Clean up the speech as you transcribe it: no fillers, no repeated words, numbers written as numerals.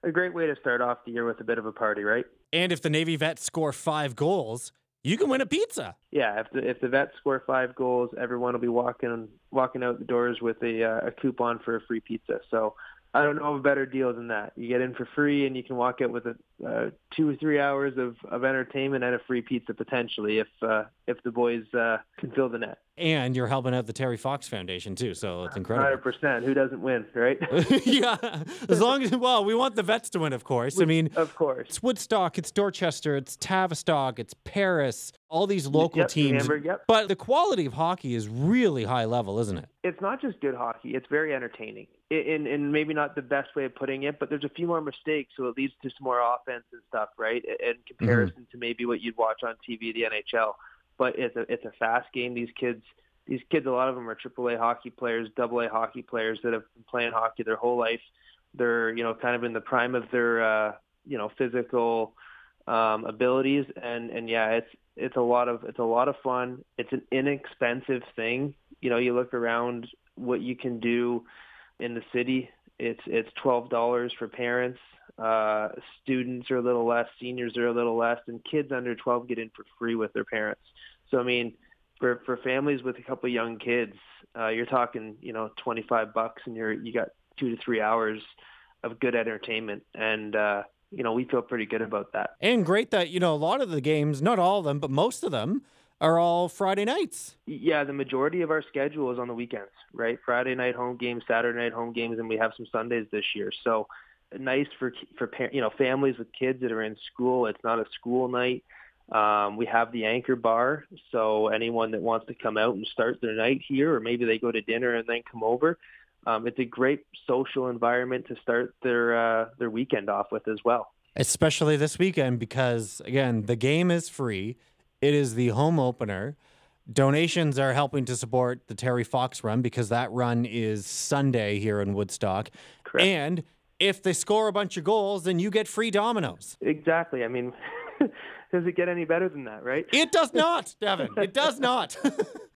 a great way to start off the year with a bit of a party, right? And if the Navy vets score 5 goals, you can win a pizza. Yeah, if the Vets score 5 goals, everyone will be walking out the doors with a coupon for a free pizza. So I don't know of a better deal than that. You get in for free, and you can walk out with 2 or 3 hours of entertainment and a free pizza potentially if the boys can fill the net. And you're helping out the Terry Fox Foundation too, so it's incredible. 100%. Who doesn't win, right? Yeah, as long as, well, we want the vets to win, of course. I mean, Of course. it's Woodstock, it's Dorchester, it's Tavistock, it's Paris, all these local Yep, New teams. Hamburg, yep. But the quality of hockey is really high level, isn't it? It's not just good hockey. It's very entertaining. In maybe not the best way of putting it, but there's a few more mistakes, so it leads to some more offense and stuff, right? In comparison to maybe what you'd watch on TV, the NHL. But it's a fast game. These kids, a lot of them are AAA hockey players, AA hockey players that have been playing hockey their whole life. They're kind of in the prime of their physical abilities, and yeah, it's a lot of fun. It's an inexpensive thing. You look around what you can do in the city. It's $12 for parents. Students are a little less, seniors are a little less, and kids under 12 get in for free with their parents. So I mean, for families with a couple of young kids, you're talking $25, and you got 2 to 3 hours of good entertainment, and we feel pretty good about that. And great that, a lot of the games, not all of them, but most of them are all Friday nights. Yeah, the majority of our schedule is on the weekends, right? Friday night home games, Saturday night home games, and we have some Sundays this year. So nice for families with kids that are in school. It's not a school night. We have the Anchor Bar, so anyone that wants to come out and start their night here, or maybe they go to dinner and then come over, it's a great social environment to start their weekend off with as well. Especially this weekend because, again, the game is free. It is the home opener. Donations are helping to support the Terry Fox run because that run is Sunday here in Woodstock. Correct. And if they score a bunch of goals, then you get free Dominoes. Exactly. I mean, does it get any better than that, right? It does not, Devin. It does not.